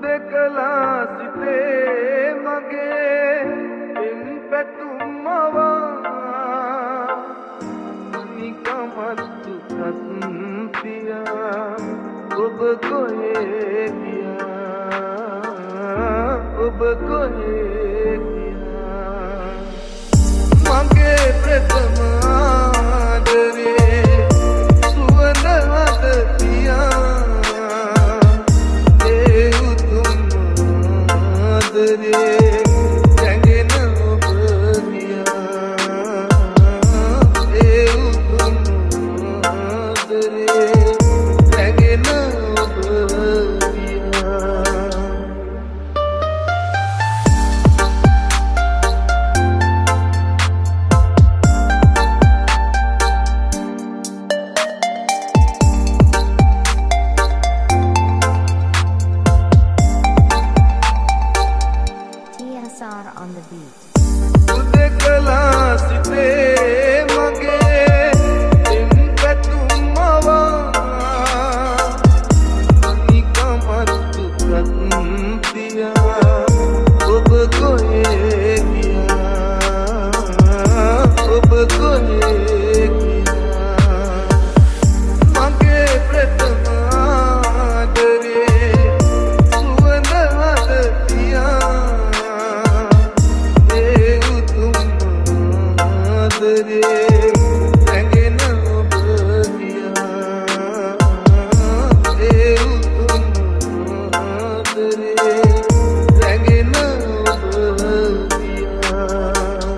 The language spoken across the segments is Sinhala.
හුදකලා සිතේ මගේ එන් පැතුම්මවා නිකමත්තු සත්තියා ඔබ කොහේ ගියා ඔබ කොහේ ගියා මගේ ප්‍රථම ආදරේ සුවඳ හද තියා රැගෙන ඔබ ගියා ඒ උතුම් ආදරේ රැගෙන ඔබ ගියා on the beat. හුදකලා සිතේ මගේ එන් පැතුම්මවා නිකමත්තු සත්තියා ඔබ කොහේ ගියා ඔබ කොහේ ගියා මගේ ප්‍රථම ආදරේ සුවඳ හද තියා රැගෙන ඔබ ගියා ඒ උතුම් ආදරේ රැගෙන ඔබ ගියා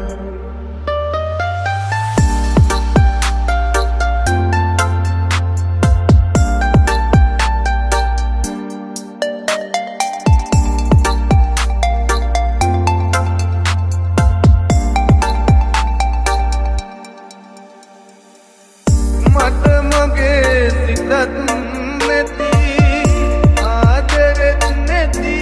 මට මගේ සිතත් නැති ආදරෙත් නැති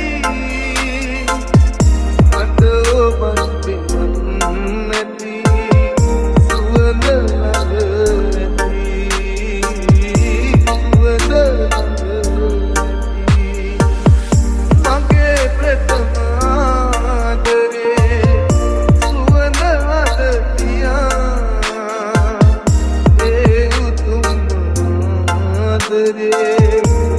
මට ඔබත් පෙමත් නැති සුවඳ ළඟ ඇති සුවඳ ළඟ ඇති මගේ ප්‍රථම ආදරේ සුවඳ හද තියා ආදරේ